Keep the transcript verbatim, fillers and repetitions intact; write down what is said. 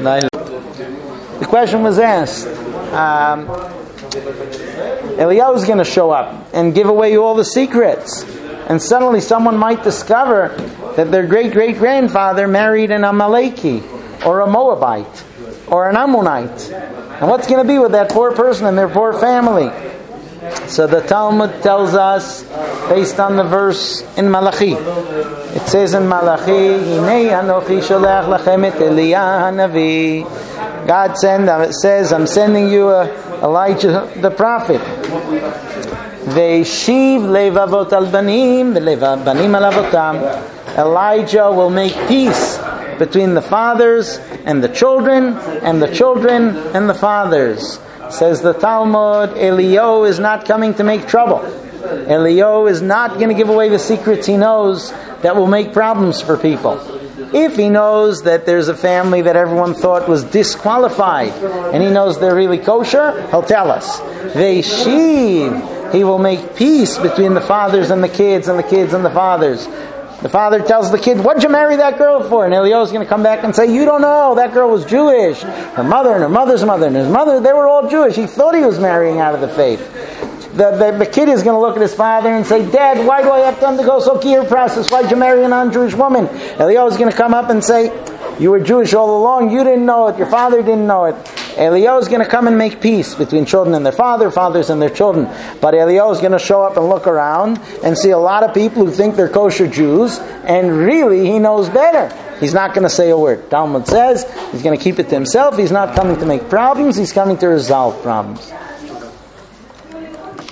The question was asked. Um, Eliyahu is going to show up and give away all the secrets. And suddenly someone might discover that their great-great-grandfather married an Amaleki, or a Moabite, or an Ammonite. And what's going to be with that poor person and their poor family? So the Talmud tells us, based on the verse in Malachi, it says in Malachi, Hinei anochi sholech lachem et Eliyah hanavi. God send, it says, I'm sending you a, Elijah the prophet. Ve'shiv levavot al banim, ve'levav banim al avotam. Elijah will make peace between the fathers and the children, and the children and the fathers. Says the Talmud, Eliyahu is not coming to make trouble. Eliyahu is not going to give away the secrets he knows that will make problems for people. If he knows that there's a family that everyone thought was disqualified, and he knows they're really kosher, he'll tell us. Ve'shiv, he will make peace between the fathers and the kids, and the kids and the fathers. The father tells the kid, what'd you marry that girl for? And Eliyahu's going to come back and say, you don't know, that girl was Jewish. Her mother and her mother's mother and his mother, they were all Jewish. He thought he was marrying out of the faith. The, the, the kid is going to look at his father and say, Dad, why do I have to undergo so kier process? Why'd you marry a non-Jewish woman? Eliyahu's going to come up and say, you were Jewish all along, you didn't know it, your father didn't know it. Eliyahu is going to come and make peace between children and their father, fathers and their children. But Eliyahu is going to show up and look around and see a lot of people who think they're kosher Jews, and really he knows better. He's not going to say a word. Talmud says he's going to keep it to himself. He's not coming to make problems. He's coming to resolve problems.